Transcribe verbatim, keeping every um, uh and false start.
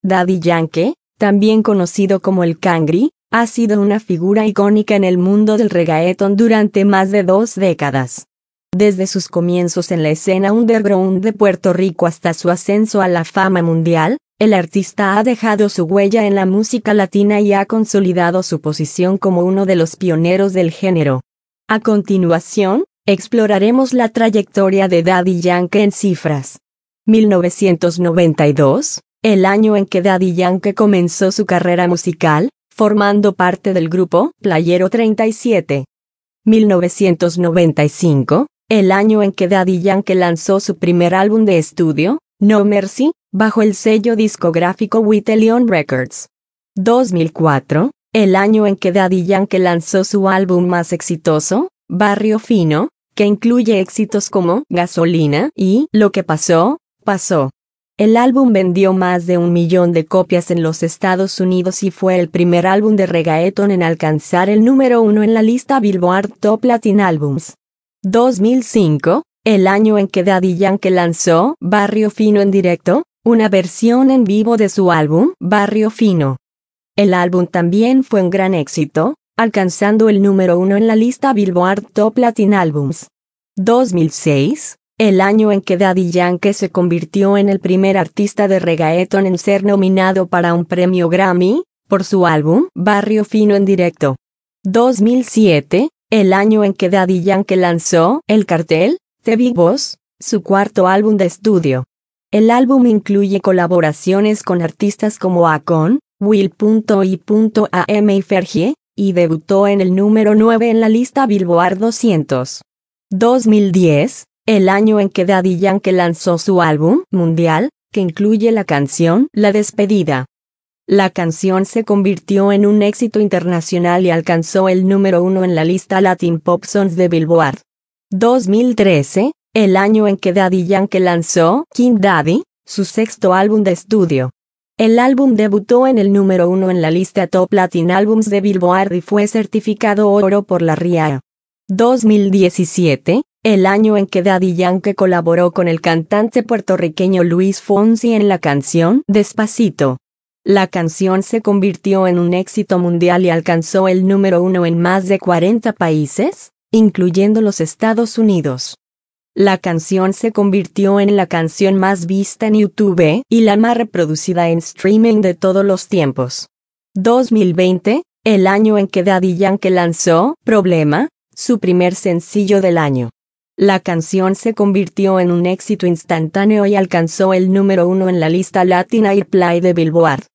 Daddy Yankee, también conocido como el Cangri, ha sido una figura icónica en el mundo del reggaetón durante más de dos décadas. Desde sus comienzos en la escena underground de Puerto Rico hasta su ascenso a la fama mundial, el artista ha dejado su huella en la música latina y ha consolidado su posición como uno de los pioneros del género. A continuación, exploraremos la trayectoria de Daddy Yankee en cifras. mil novecientos noventa y dos, el año en que Daddy Yankee comenzó su carrera musical, formando parte del grupo Playero treinta y siete. mil novecientos noventa y cinco, el año en que Daddy Yankee lanzó su primer álbum de estudio, No Mercy, bajo el sello discográfico Witeleon Records. dos mil cuatro, el año en que Daddy Yankee lanzó su álbum más exitoso, Barrio Fino, que incluye éxitos como Gasolina y Lo que pasó, pasó. El álbum vendió más de un millón de copias en los Estados Unidos y fue el primer álbum de reggaetón en alcanzar el número uno en la lista Billboard Top Latin Albums. dos mil cinco, el año en que Daddy Yankee lanzó Barrio Fino en directo, una versión en vivo de su álbum Barrio Fino. El álbum también fue un gran éxito, alcanzando el número uno en la lista Billboard Top Latin Albums. dos mil seis, el año en que Daddy Yankee se convirtió en el primer artista de reggaetón en ser nominado para un premio Grammy, por su álbum Barrio Fino en directo. dos mil siete, el año en que Daddy Yankee lanzó El Cartel, The Big Boss, su cuarto álbum de estudio. El álbum incluye colaboraciones con artistas como Akon, Will I Am y Fergie, y debutó en el número nueve en la lista Billboard doscientos. dos mil diez, el año en que Daddy Yankee lanzó su álbum Mundial, que incluye la canción La Despedida. La canción se convirtió en un éxito internacional y alcanzó el número uno en la lista Latin Pop Songs de Billboard. dos mil trece, el año en que Daddy Yankee lanzó King Daddy, su sexto álbum de estudio. El álbum debutó en el número uno en la lista Top Latin Albums de Billboard y fue certificado oro por la R I A. dos mil diecisiete, el año en que Daddy Yankee colaboró con el cantante puertorriqueño Luis Fonsi en la canción Despacito. La canción se convirtió en un éxito mundial y alcanzó el número uno en más de cuarenta países, incluyendo los Estados Unidos. La canción se convirtió en la canción más vista en YouTube y la más reproducida en streaming de todos los tiempos. dos mil veinte, el año en que Daddy Yankee lanzó Problema, su primer sencillo del año. La canción se convirtió en un éxito instantáneo y alcanzó el número uno en la lista Latin Airplay de Billboard.